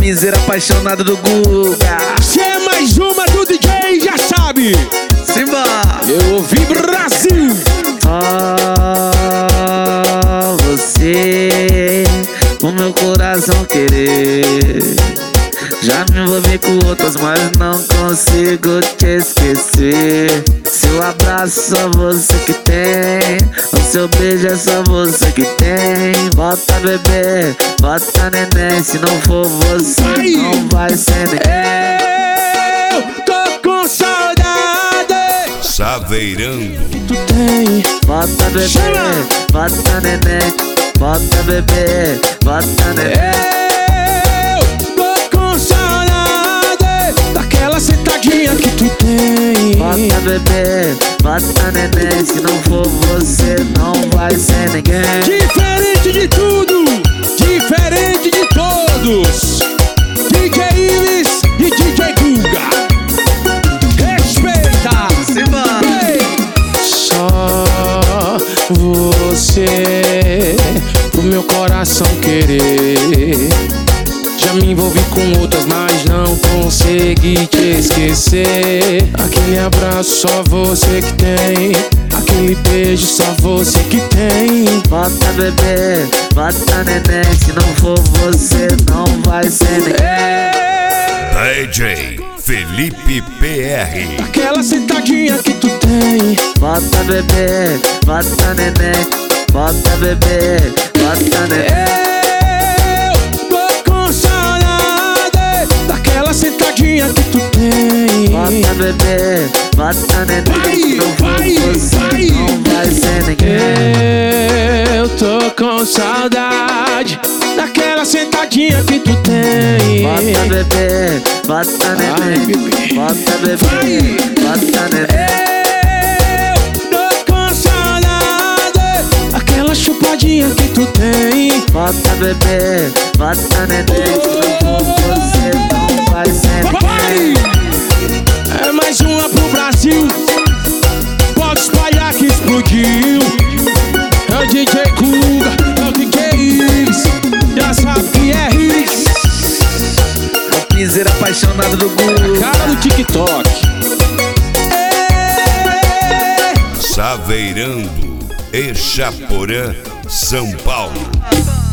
piseiro apaixonado do Guga. Se é mais uma do DJ, já sabe. Simba! Eu ouvi Brasil. Ah, você, o meu coração querer. Já me envolvi com outras, mas não consigo te esquecer. Seu abraço só você que tem, o seu beijo é só você que tem. Bota bebê, bota neném, se não for você não vai ser ninguém. Eu tô com saudade. Saveirando. Tu tem. Bota bebê, Chama. bota neném, bota bebê, bota neném. Sentadinha que tu tem. Bota bebê, bota neném, se não for você não vai ser ninguém. Diferente de tudo, diferente de todos. DJ Ives e DJ Guga. Respeita. Simba. Só você, pro meu coração querer. Já me envolvi com outras, mas não consegui te esquecer. Aquele abraço só você que tem, aquele beijo só você que tem. Bota bebê, bota neném, se não for você não vai ser ninguém. DJ Felipe PR. Aquela sentadinha que tu tem. Bota bebê, bota neném, bota bebê, bota neném. Sentadinha que tu tem. Bota bebê, bota neném, não vai, você não vai ser ninguém. Eu tô com saudade daquela sentadinha que tu tem. Bota bebê, bota neném, bota bebê, bota neném. Eu tô com saudade daquela chupadinha que tu tem. Bota bebê, bota neném, se não for você não vai ser ninguém. É mais uma pro Brasil. Pode espalhar que explodiu. É o DJ Guga, é o DJ Ives. Já sabe que é Ives. É o piseiro apaixonado do Guga. Cara do TikTok. Saveirando. Echaporã, São Paulo.